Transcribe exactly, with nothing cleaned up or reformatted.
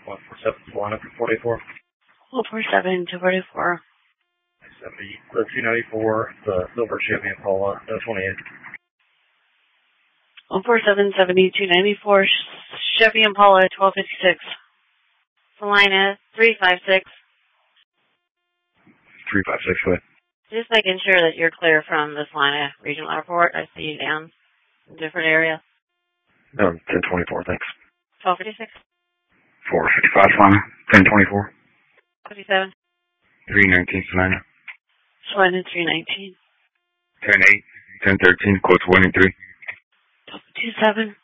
one four seven, Salina for forty-four. one four seven, two forty-four. seventy, the two ninety-four, the silver Chevy Impala, no twenty-eight. one four seven, seventy, two ninety-four, Chevy Impala, twelve fifty-six. Salina, three five six. three five six, go ahead. Just making sure that you're clear from the Salina Regional Airport. I see you down in different areas. Um, ten twenty-four, thanks. twelve fifty-six. four fifty-five, Salina, ten twenty-four. fifty-seven. three nineteen, Salina. Salina, three nineteen. ten eight, ten thirteen, quotes one and three. two seven.